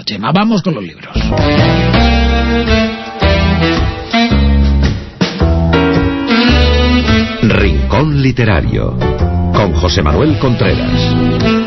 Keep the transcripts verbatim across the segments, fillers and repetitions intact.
Chema. Vamos con los libros. Rincón Literario con José Manuel Contreras.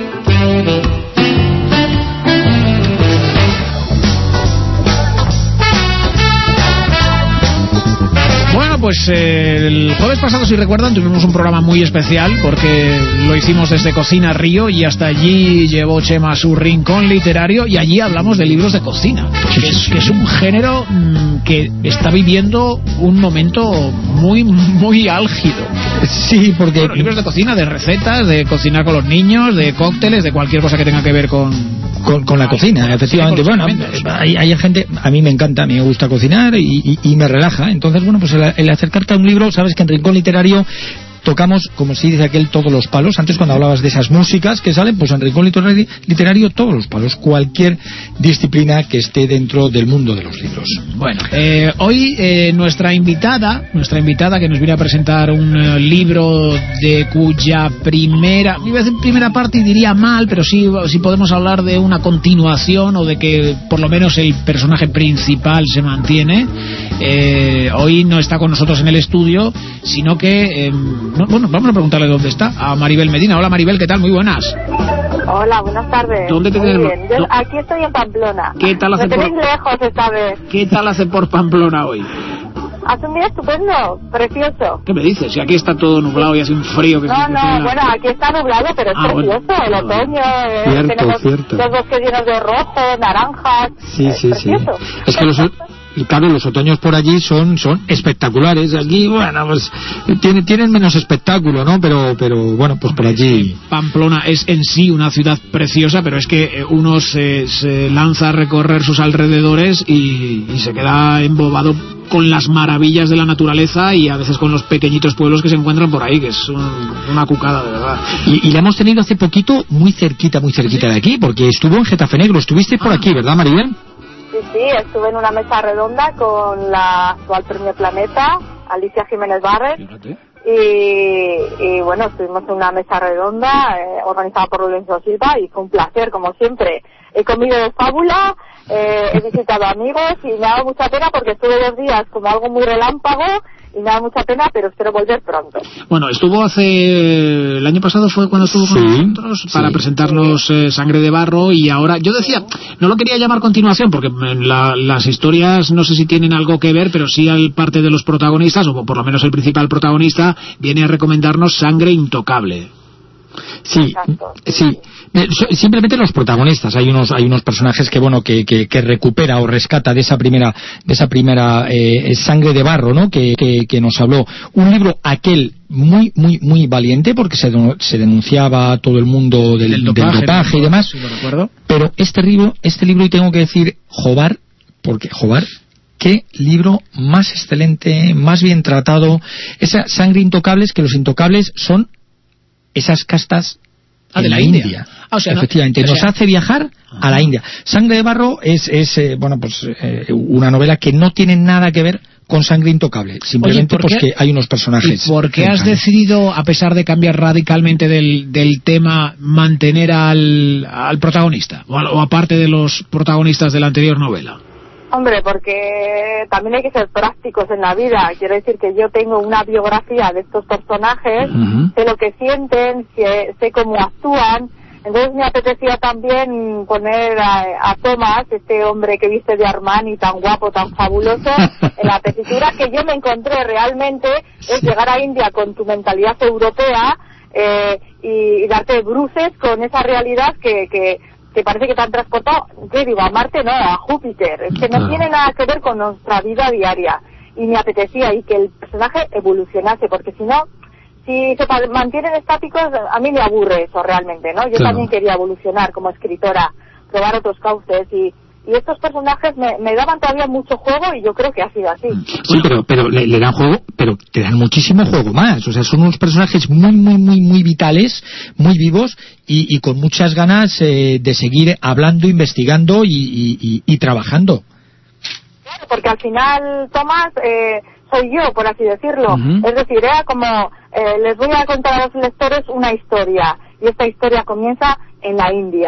Bueno, pues eh, el jueves pasado, si recuerdan, tuvimos un programa muy especial porque lo hicimos desde Cocina Río y hasta allí llevó Chema su rincón literario y allí hablamos de libros de cocina, que es, que es un género mmm, que está viviendo un momento muy, muy álgido. Sí, porque... Bueno, libros de cocina, de recetas, de cocinar con los niños, de cócteles, de cualquier cosa que tenga que ver con... Con, con la cocina, efectivamente. Bueno, hay, hay gente, a mí me encanta, a mí me gusta cocinar y, y, y me relaja. Entonces, bueno, pues el, el acercarte a un libro, sabes que en Rincón Literario tocamos, como se dice aquel, todos los palos. Antes, cuando hablabas de esas músicas que salen, pues en Rincón Literario todos los palos, cualquier disciplina que esté dentro del mundo de los libros. Bueno, eh, hoy eh, nuestra invitada, nuestra invitada que nos viene a presentar un uh, libro de cuya primera, iba a decir primera parte y diría mal, pero sí, sí podemos hablar de una continuación o de que por lo menos el personaje principal se mantiene. Eh, hoy no está con nosotros en el estudio, sino que... Eh, No, bueno, vamos a preguntarle dónde está, a Maribel Medina. Hola Maribel, ¿qué tal? Muy buenas. Hola, buenas tardes. ¿Dónde te Muy tenemos? bien. Yo aquí estoy en Pamplona. ¿Qué tal hace Me tenéis por... lejos esta vez. ¿Qué tal hace por Pamplona hoy? Hace un día estupendo, precioso. ¿Qué me dices? Si aquí está todo nublado y hace un frío que... No, se... no, bueno, aquí está nublado, pero es ah, precioso, bueno. el otoño. Eh, cierto, tenemos cierto. los bosques llenos de rojo, naranjas. Sí, es sí, sí. precioso. Es que los... Y claro, los otoños por allí son son espectaculares. Aquí, bueno, pues tienen, tienen menos espectáculo, ¿no? Pero pero bueno, pues por allí... Pamplona es en sí una ciudad preciosa, pero es que uno se, se lanza a recorrer sus alrededores y, y se queda embobado con las maravillas de la naturaleza y a veces con los pequeñitos pueblos que se encuentran por ahí, que es un, una cucada, de verdad. Y, y la hemos tenido hace poquito muy cerquita, muy cerquita de aquí, porque estuvo en Getafe Negro. Estuviste por aquí, ¿verdad, Maribel? Sí, sí, estuve en una mesa redonda con la actual Premio Planeta, Alicia Jiménez Barret. Y, y bueno, estuvimos en una mesa redonda eh, organizada por Lorenzo Silva y fue un placer, como siempre. He comido de fábula, eh, he visitado amigos y me ha dado mucha pena porque estuve dos días como algo muy relámpago y me da mucha pena, pero espero volver pronto. Bueno, estuvo hace... el año pasado fue cuando estuvo con sí, nosotros para sí. presentarnos sí. eh, Sangre de Barro, y ahora, yo decía, no lo quería llamar continuación porque la, las historias no sé si tienen algo que ver, pero sí al parte de los protagonistas, o por lo menos el principal protagonista, viene a recomendarnos Sangre Intocable. Sí, Exacto. sí. Simplemente los protagonistas. Hay unos, hay unos personajes que bueno, que, que, que recupera o rescata de esa primera, de esa primera eh, Sangre de Barro, ¿no? Que, que, que nos habló. Un libro aquel muy, muy, muy valiente porque se, se denunciaba a todo el mundo del, del dopaje, del dopaje ¿no? y demás. Sí, lo recuerdo. Pero este libro, este libro y tengo que decir Jobar, porque Jobar. Qué libro más excelente, más bien tratado. Esa Sangre Intocables, que los intocables son esas castas ah, de la, la India, India. Ah, o sea, efectivamente, no, o sea, nos hace viajar ah. a la India. Sangre de Barro es, es eh, bueno, pues eh, una novela que no tiene nada que ver con Sangre Intocable, simplemente Oye, porque hay unos personajes. ¿Y por qué has decidido, a pesar de cambiar radicalmente del, del tema, mantener al, al protagonista, o, o aparte de los protagonistas de la anterior novela? Hombre, porque también hay que ser prácticos en la vida. Quiero decir que yo tengo una biografía de estos personajes, uh-huh. sé lo que sienten, sé, sé cómo actúan. Entonces me apetecía también poner a, a Thomas, este hombre que viste de Armani, tan guapo, tan fabuloso, en la tesitura que yo me encontré realmente es llegar a India con tu mentalidad europea eh, y, y darte bruces con esa realidad que... que que parece que te han transportado, ¿qué digo? A Marte, no, a Júpiter. Es que no claro. tiene nada que ver con nuestra vida diaria. Y me apetecía y que el personaje evolucionase, porque si no, si se mantienen estáticos, a mí me aburre eso realmente, ¿no? Yo claro. también quería evolucionar como escritora, probar otros cauces y... Y estos personajes me, me daban todavía mucho juego y yo creo que ha sido así. Sí, pero pero le, le dan juego, pero te dan muchísimo juego más. O sea, son unos personajes muy, muy, muy, muy vitales, muy vivos y, y con muchas ganas eh, de seguir hablando, investigando y, y, y, y trabajando. Claro, porque al final, Tomás, eh, soy yo, por así decirlo. Uh-huh. Es decir, era como, eh, les voy a contar a los lectores una historia y esta historia comienza en la India.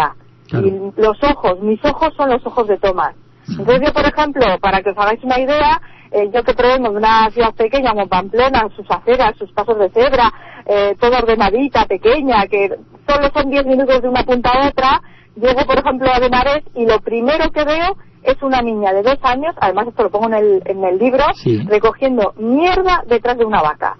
Claro. Y los ojos, mis ojos son los ojos de Thomas. Entonces yo, por ejemplo, para que os hagáis una idea, eh, yo que provengo de una ciudad pequeña como Pamplona, sus aceras, sus pasos de cebra, eh, toda ordenadita, pequeña, que solo son diez minutos de una punta a otra, llego, por ejemplo, a Benares y lo primero que veo es una niña de dos años, además esto lo pongo en el, en el libro, sí. recogiendo mierda detrás de una vaca.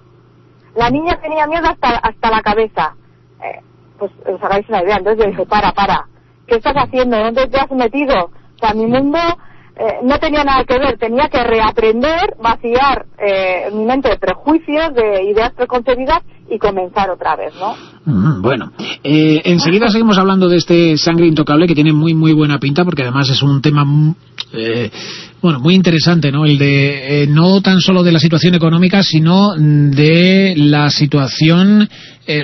La niña tenía mierda hasta, hasta la cabeza. Eh, pues os hagáis una idea. Entonces yo dije, para, para, ¿qué estás haciendo? ¿Dónde te has metido? O sea, mi mundo eh, no tenía nada que ver, tenía que reaprender, vaciar eh, mi mente de prejuicios, de ideas preconcebidas y comenzar otra vez, ¿no? Mm, bueno, eh, enseguida seguimos hablando de este Sangre Intocable, que tiene muy muy buena pinta, porque además es un tema eh, bueno, muy interesante, ¿no? El de eh, no tan solo de la situación económica, sino de la situación eh,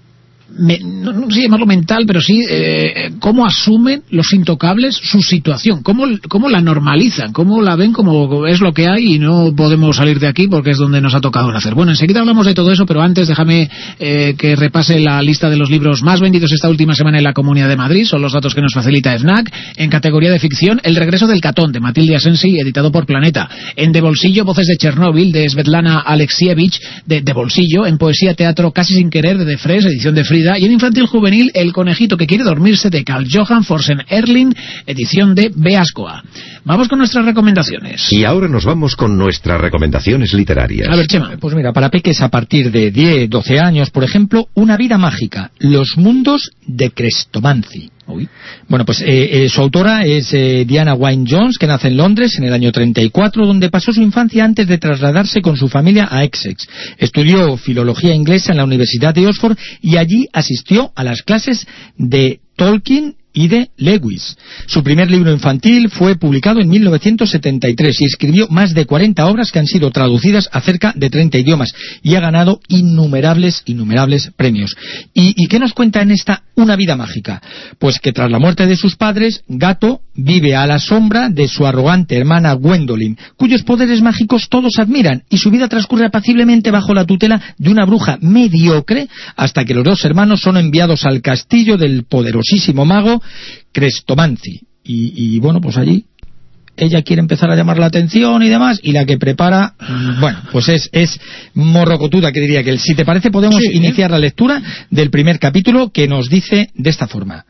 Me, no, no sé llamarlo mental, pero sí eh, cómo asumen los intocables su situación, cómo, cómo la normalizan, cómo la ven como es lo que hay y no podemos salir de aquí porque es donde nos ha tocado nacer. Bueno, enseguida hablamos de todo eso, pero antes déjame eh, que repase la lista de los libros más vendidos esta última semana en la Comunidad de Madrid. Son los datos que nos facilita FNAC. En categoría de ficción, El regreso del Catón, de Matilde Asensi, editado por Planeta. En De Bolsillo, Voces de Chernóbil, de Svetlana Alexievich, de De Bolsillo. En poesía, teatro, Casi sin querer, de De Fres, edición de Frida. Y en infantil juvenil, El conejito que quiere dormirse, de Carl Johan Forsen Erling, edición de Beascoa. Vamos con nuestras recomendaciones. Y ahora nos vamos con nuestras recomendaciones literarias. A ver, Chema. Pues mira, para peques a partir de diez, doce años, por ejemplo, Una vida mágica, Los mundos de Crestomanci. Uy. Bueno, pues eh, eh, su autora es eh, Diana Wynne-Jones, que nace en Londres en el año treinta y cuatro, donde pasó su infancia antes de trasladarse con su familia a Essex. Estudió filología inglesa en la Universidad de Oxford y allí asistió a las clases de Tolkien y de Lewis. Su primer libro infantil fue publicado en mil novecientos setenta y tres y escribió más de cuarenta obras que han sido traducidas a cerca de treinta idiomas y ha ganado innumerables, innumerables premios. ¿Y, y qué nos cuenta en esta Una vida mágica? Pues que tras la muerte de sus padres, Gato vive a la sombra de su arrogante hermana Gwendolyn, cuyos poderes mágicos todos admiran, y su vida transcurre apaciblemente bajo la tutela de una bruja mediocre hasta que los dos hermanos son enviados al castillo del poderosísimo mago Crestomanci. Y, y bueno, pues allí ella quiere empezar a llamar la atención y demás, y la que prepara, bueno, pues es, es morrocotuda, que diría que él. Si te parece, podemos sí, iniciar ¿eh? la lectura del primer capítulo, que nos dice de esta forma.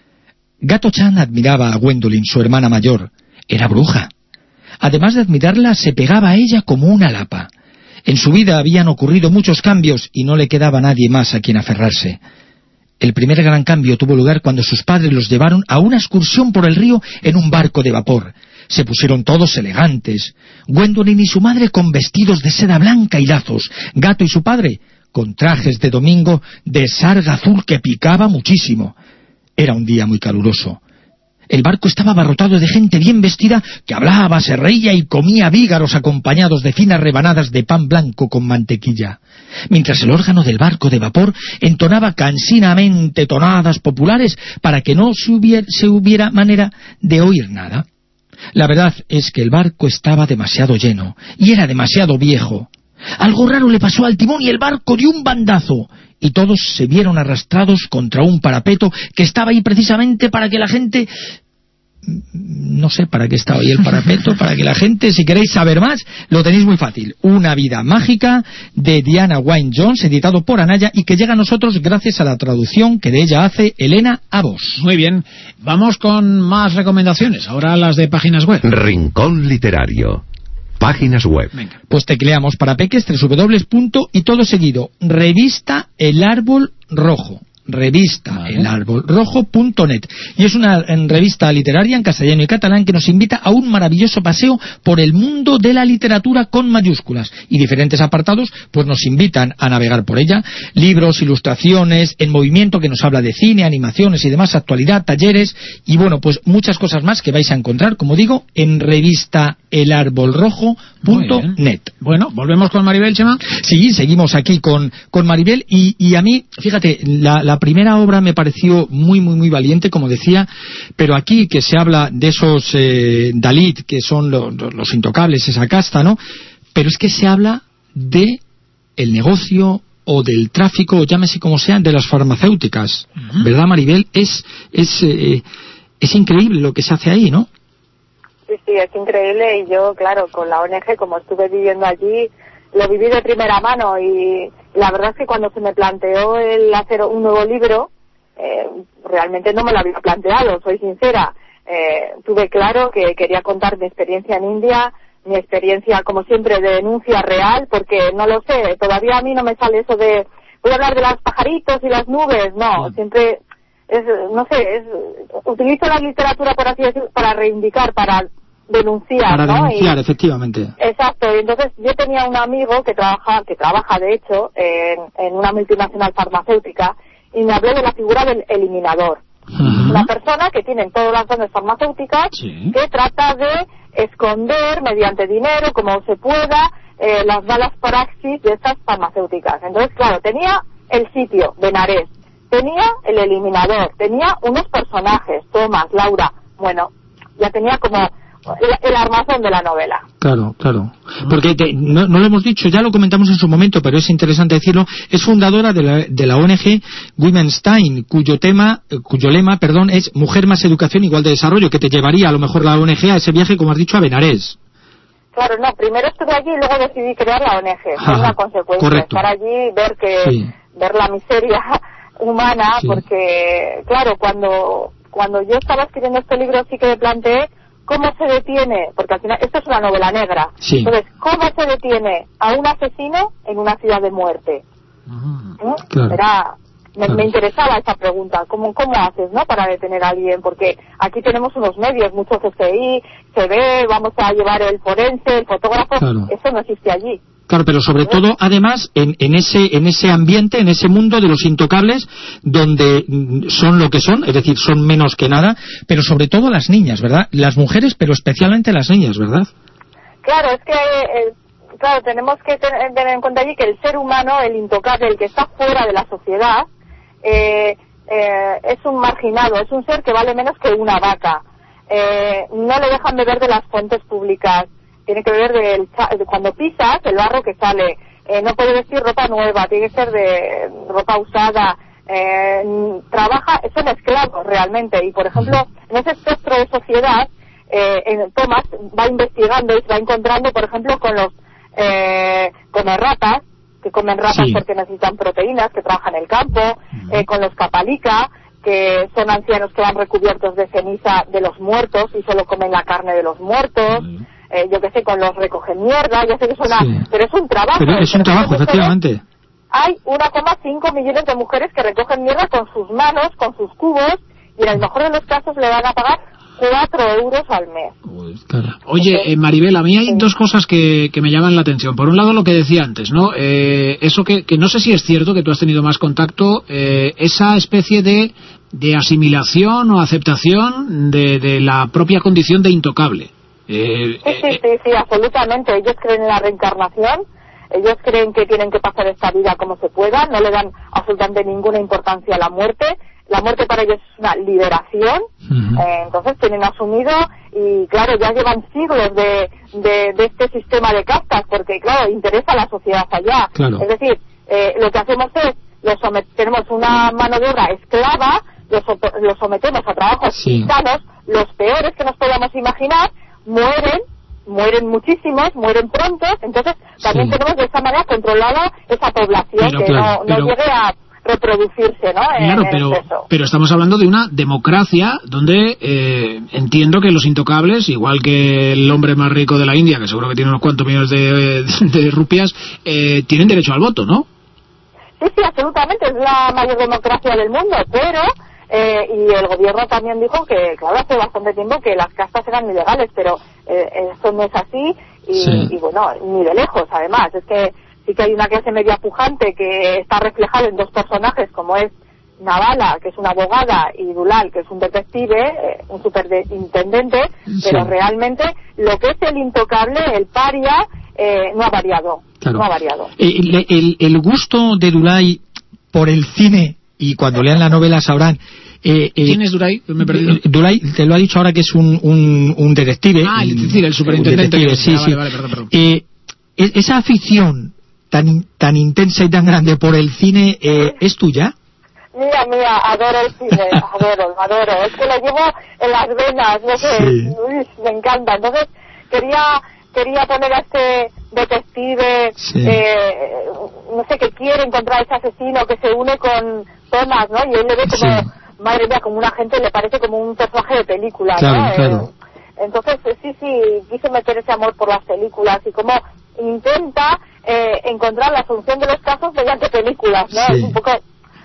Gato-chan admiraba a Gwendolyn, su hermana mayor. Era bruja. Además de admirarla, se pegaba a ella como una lapa. En su vida habían ocurrido muchos cambios y no le quedaba nadie más a quien aferrarse. El primer gran cambio tuvo lugar cuando sus padres los llevaron a una excursión por el río en un barco de vapor. Se pusieron todos elegantes. Gwendolyn y su madre con vestidos de seda blanca y lazos. Gato y su padre con trajes de domingo de sarga azul que picaba muchísimo. Era un día muy caluroso. El barco estaba abarrotado de gente bien vestida que hablaba, se reía y comía vígaros acompañados de finas rebanadas de pan blanco con mantequilla, mientras el órgano del barco de vapor entonaba cansinamente tonadas populares para que no se hubiera, se hubiera manera de oír nada. La verdad es que el barco estaba demasiado lleno y era demasiado viejo. Algo raro le pasó al timón y el barco dio un bandazo, y todos se vieron arrastrados contra un parapeto que estaba ahí precisamente para que la gente... No sé para qué estaba ahí el parapeto, para que la gente, si queréis saber más, lo tenéis muy fácil. Una vida mágica, de Diana Wynne-Jones, editado por Anaya, y que llega a nosotros gracias a la traducción que de ella hace Elena Abos. Muy bien, vamos con más recomendaciones, ahora las de páginas web. Rincón Literario. Páginas web. Venga. Pues tecleamos para peques, tres doble u doble u doble u y todo seguido, revista El Árbol Rojo. Revista vale. el árbol rojo punto net, y es una en, revista literaria en castellano y catalán que nos invita a un maravilloso paseo por el mundo de la literatura con mayúsculas, y diferentes apartados pues nos invitan a navegar por ella: libros, ilustraciones, en movimiento, que nos habla de cine, animaciones y demás, actualidad, talleres, y bueno, pues muchas cosas más que vais a encontrar, como digo, en revista el árbol rojo punto net. Bueno, volvemos con Maribel, Chema. Sí, seguimos aquí con, con Maribel, y, y a mí, fíjate, la, la primera obra me pareció muy, muy, muy valiente, como decía, pero aquí que se habla de esos eh, Dalit, que son lo, lo, los intocables, esa casta, ¿no? Pero es que se habla de el negocio o del tráfico, o llámese como sea, de las farmacéuticas. Uh-huh. ¿Verdad, Maribel? Es, es, eh, es increíble lo que se hace ahí, ¿no? Sí, sí, es increíble, y yo, claro, con la O N G, como estuve viviendo allí, lo viví de primera mano, y la verdad es que cuando se me planteó el hacer un nuevo libro, eh, realmente no me lo había planteado, soy sincera. Eh, tuve claro que quería contar mi experiencia en India, mi experiencia, como siempre, de denuncia real, porque no lo sé, todavía a mí no me sale eso de, voy a hablar de los pajaritos y las nubes, no, sí. Siempre es, no sé, es, utilizo la literatura, por así decirlo, para reivindicar, para denunciar, para ¿no? denunciar, y, efectivamente. Exacto, y entonces yo tenía un amigo que trabaja, que trabaja de hecho en, en una multinacional farmacéutica, y me habló de la figura del eliminador. Uh-huh. Una persona que tiene en todas las grandes farmacéuticas, sí, que trata de esconder mediante dinero, como se pueda, eh, las malas praxis de estas farmacéuticas. Entonces, claro, tenía el sitio, Benarés, tenía el eliminador, tenía unos personajes, Tomás, Laura, bueno, ya tenía como el, el armazón de la novela. Claro, claro. Porque te, no, no lo hemos dicho, ya lo comentamos en su momento, pero es interesante decirlo. Es fundadora de la, de la O N G Women's Time, cuyo tema, cuyo lema, perdón, es Mujer más educación, igual de desarrollo, que te llevaría a lo mejor la O N G a ese viaje, como has dicho, a Benarés. Claro, no, primero estuve allí y luego decidí crear la O N G. Fue una consecuencia. Correcto. Estar allí, ver que, sí, ver la miseria humana, sí, porque, claro, cuando, cuando yo estaba escribiendo este libro sí que me planteé cómo se detiene, porque al final esto es una novela negra, sí, entonces, ¿cómo se detiene a un asesino en una ciudad de muerte? Uh-huh. ¿Eh? Claro. Era, me, claro. me interesaba esa pregunta, ¿cómo, cómo haces, no, para detener a alguien? Porque aquí tenemos unos medios, muchos C S I, se ve, vamos a llevar el forense, el fotógrafo, claro, eso no existe allí. Claro, pero sobre todo, además, en, en ese en ese ambiente, en ese mundo de los intocables, donde son lo que son, es decir, son menos que nada, pero sobre todo las niñas, ¿verdad? Las mujeres, pero especialmente las niñas, ¿verdad? Claro, es que, eh, claro, tenemos que tener, tener en cuenta allí que el ser humano, el intocable, el que está fuera de la sociedad, eh, eh, es un marginado, es un ser que vale menos que una vaca. Eh, no le dejan beber de las fuentes públicas. Tiene que ver del, de cuando pisas el barro que sale, eh, no puede vestir ropa nueva, tiene que ser de ropa usada, eh, trabaja, son esclavos realmente, y por ejemplo en ese espectro de sociedad, eh, en Tomás va investigando y se va encontrando por ejemplo con los eh, con las ratas, que comen ratas, sí, porque necesitan proteínas, que trabajan en el campo, uh-huh, eh, con los capalica, que son ancianos que van recubiertos de ceniza de los muertos y solo comen la carne de los muertos, uh-huh, Eh, yo que sé, con los recogen mierda, ya sé que suena, sí, pero es un trabajo. Pero es un trabajo, efectivamente. Hay uno coma cinco millones de mujeres que recogen mierda con sus manos, con sus cubos, y en el mejor de los casos le van a pagar cuatro euros al mes. Oye, eh, Maribel, a mí hay sí. dos cosas que, que me llaman la atención. Por un lado, lo que decía antes, ¿no? Eh, eso que, que no sé si es cierto, que tú has tenido más contacto, eh, esa especie de, de asimilación o aceptación de, de la propia condición de intocable. Eh, sí, sí, sí, sí, absolutamente. Ellos creen en la reencarnación, ellos creen que tienen que pasar esta vida como se pueda, no le dan absolutamente ninguna importancia a la muerte. La muerte para ellos es una liberación, uh-huh, eh, entonces tienen asumido, y claro, ya llevan siglos de, de, de este sistema de castas, porque claro, interesa a la sociedad allá. Claro. Es decir, eh, lo que hacemos es, los somet- tenemos una mano de obra esclava, los, los sometemos a trabajos sí. insanos, los peores que nos podamos imaginar, mueren, mueren muchísimos, mueren pronto, entonces también sí. tenemos de esa manera controlada esa población, pero, que claro, no, no pero... llegue a reproducirse, ¿no? En, claro, pero, en pero estamos hablando de una democracia donde eh, entiendo que los intocables, igual que el hombre más rico de la India, que seguro que tiene unos cuantos millones de, de rupias, eh, tienen derecho al voto, ¿no? Sí, sí, absolutamente, es la mayor democracia del mundo, pero Eh, y el gobierno también dijo que, claro, hace bastante tiempo que las castas eran ilegales, pero eh, esto no es así, y, sí. y bueno, ni de lejos, además. Es que sí que hay una clase media pujante que está reflejada en dos personajes, como es Navala, que es una abogada, y Dulal, que es un detective, eh, un superintendente, sí. pero realmente lo que es el intocable, el paria, eh, no ha variado. Claro. No ha variado. El, el, el gusto de Dulal por el cine, y cuando lean la novela sabrán. Eh, eh, ¿Quién es Duray? Me he perdido. Duray te lo ha dicho ahora que es un, un, un detective. Ah, el, decir, el superintendente. Sí, ah, sí. Vale, vale, perdón, perdón. Eh, esa afición tan, tan intensa y tan grande por el cine eh, es tuya? Mira, mira, adoro el cine, adoro, adoro. Es que lo llevo en las venas, no sé, sí. Uy, me encanta. Entonces, quería quería poner a este detective, sí. eh, no sé, que quiere encontrar a ese asesino, que se une con Thomas, ¿no? Y él le ve como, sí. madre mía, como un agente, le parece como un personaje de película, claro, ¿no? Claro. Eh, entonces, sí, sí, quise meter ese amor por las películas y cómo intenta eh, encontrar la solución de los casos mediante películas, ¿no? Sí. Es un poco...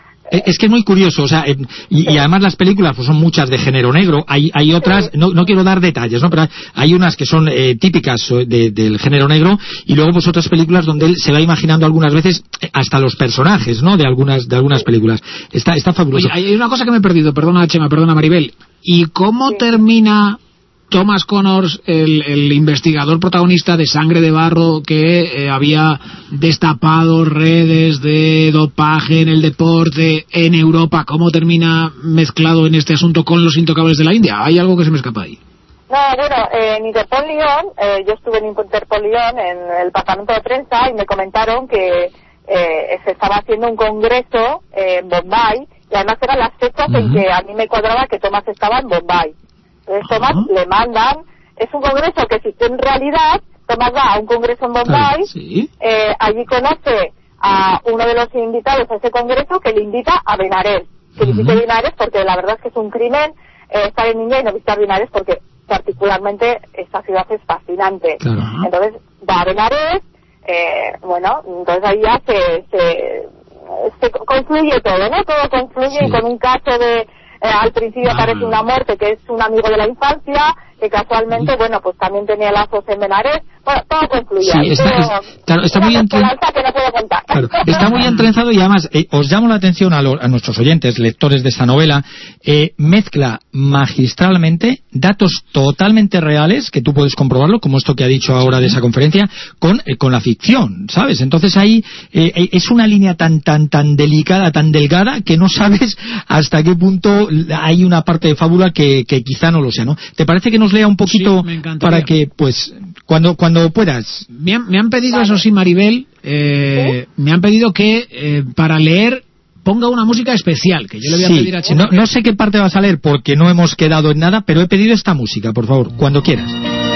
Es que es muy curioso, o sea, eh, y, y además las películas pues son muchas de género negro, hay hay otras, no, no quiero dar detalles, ¿no? Pero hay unas que son eh, típicas de, del género negro, y luego pues otras películas donde él se va imaginando algunas veces hasta los personajes, ¿no? De algunas de algunas películas. Está está fabuloso. Oye, hay una cosa que me he perdido, perdona Chema, perdona Maribel. ¿Y cómo sí. termina Thomas Connors, el, el investigador protagonista de Sangre de Barro, que eh, había destapado redes de dopaje en el deporte en Europa? ¿Cómo termina mezclado en este asunto con los intocables de la India? ¿Hay algo que se me escapa ahí? No, bueno, eh, en Interpol Lyon, eh, yo estuve en Interpol Lyon, en el departamento de prensa, y me comentaron que eh, se estaba haciendo un congreso eh, en Bombay, y además eran las fechas uh-huh. en que a mí me cuadraba que Thomas estaba en Bombay. Entonces Thomas uh-huh. le mandan, es un congreso que existe en realidad. Thomas va a un congreso en Bombay, ah, ¿sí? eh, allí conoce a uno de los invitados a ese congreso, que le invita a Benares, que uh-huh. visite Benares, porque la verdad es que es un crimen eh, estar en India y no visitar Benares, porque particularmente esta ciudad es fascinante. Claro. Entonces va a Benares, eh, bueno, entonces ahí ya se, se, se concluye todo, ¿no? Todo concluye sí. con un caso de... Eh, al principio aparece una muerte, que es un amigo de la infancia, que casualmente, sí. bueno, pues también tenía lazos en Benares. Bueno, todo concluye. Sí, está, todo, es, claro, está muy entrenzado. Que no puedo contar. Claro, está muy entrenzado, y además eh, os llamo la atención a, lo, a nuestros oyentes, lectores de esta novela. Eh, mezcla magistralmente datos totalmente reales, que tú puedes comprobarlo, como esto que ha dicho ahora de esa conferencia, con, eh, con la ficción, ¿sabes? Entonces ahí eh, es una línea tan tan tan delicada, tan delgada, que no sabes hasta qué punto hay una parte de fábula que, que quizá no lo sea, ¿no? ¿Te parece que nos lea un poquito sí, para que, pues, cuando cuando puedas? Me han, me han pedido, eso sí, Maribel, eh, ¿sí? me han pedido que eh, para leer ponga una música especial, que yo le voy a sí, pedir a Chema. No, no sé qué parte vas a leer porque no hemos quedado en nada, pero he pedido esta música, por favor, cuando quieras.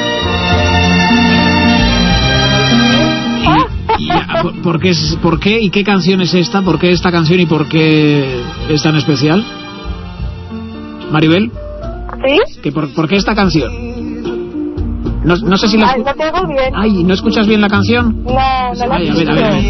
Y, y, ¿por, qué es, ¿Por qué y qué canción es esta? ¿Por qué esta canción y por qué es tan especial? Maribel. ¿Sí? ¿Que por, ¿Por qué esta canción? No, no sé si la... Ay, no te oigo bien. Ay, ¿no escuchas bien la canción? No, no la Ay, a ver, a ver, a ver.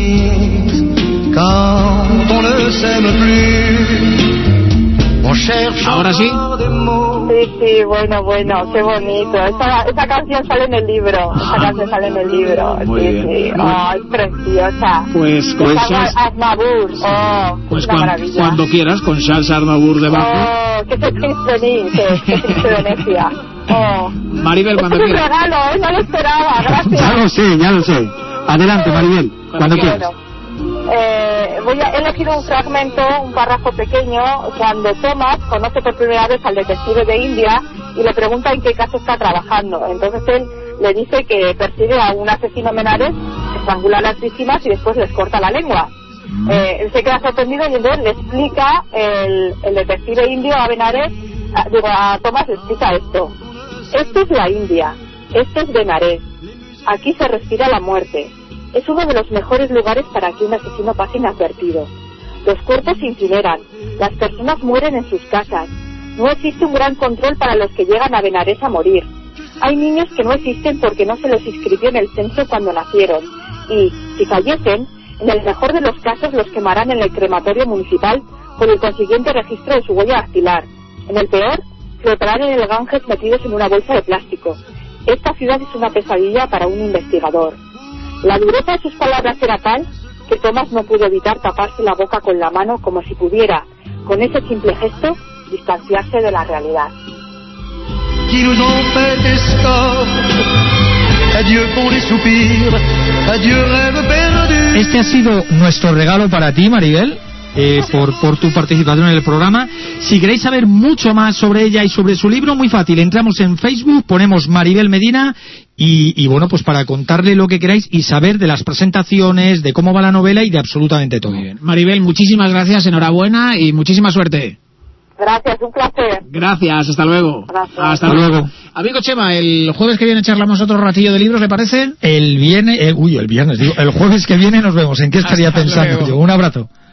¿Ahora sí? Sí, sí, bueno, bueno, qué bonito. Esa, esa canción sale en el libro. Esa canción sale en el libro. Muy sí, bien. sí. Oh, es preciosa. Pues con Charles Aznavour. Oh, pues una cuan, maravilla. Cuando quieras, con Charles Aznavour debajo. Oh, que se triste venir, que se triste Venecia. Oh. Maribel, cuando Esto es quieras. un regalo, ¿eh? No lo esperaba, gracias. Ya lo sé, ya lo sé. Adelante, Maribel, cuando, cuando quieras. Bueno. Eh, voy a, he elegido un fragmento, un párrafo pequeño, cuando Thomas conoce por primera vez al detective de India y le pregunta en qué caso está trabajando. Entonces él le dice que persigue a un asesino Benares, estrangula a las víctimas y después les corta la lengua. Eh, él se queda sorprendido y entonces le explica el, el detective indio a Benares, a, digo, a Thomas le explica esto. Esto es la India, esto es Benares, aquí se respira la muerte. Es uno de los mejores lugares para que un asesino pase inadvertido. Los cuerpos se incineran, las personas mueren en sus casas. No existe un gran control para los que llegan a Benares a morir. Hay niños que no existen porque no se los inscribió en el censo cuando nacieron. Y, si fallecen, en el mejor de los casos los quemarán en el crematorio municipal con el consiguiente registro de su huella dactilar. En el peor, flotarán en el Ganges metidos en una bolsa de plástico. Esta ciudad es una pesadilla para un investigador. La dureza de sus palabras era tal que Thomas no pudo evitar taparse la boca con la mano como si pudiera, con ese simple gesto, distanciarse de la realidad. Este ha sido nuestro regalo para ti, Maribel. Eh, por, por tu participación en el programa. Si queréis saber mucho más sobre ella y sobre su libro, muy fácil, entramos en Facebook, ponemos Maribel Medina y, y bueno, pues para contarle lo que queráis y saber de las presentaciones, de cómo va la novela y de absolutamente todo. Muy bien. Maribel, muchísimas gracias, enhorabuena y muchísima suerte. Gracias, un placer. Gracias, hasta luego. Gracias. Hasta, Hasta luego. luego. Amigo Chema, el jueves que viene charlamos otro ratillo de libros, ¿le parece? El viernes, eh, uy, el viernes, digo, el jueves que viene nos vemos. ¿En qué estaría Hasta pensando luego. yo? Un abrazo.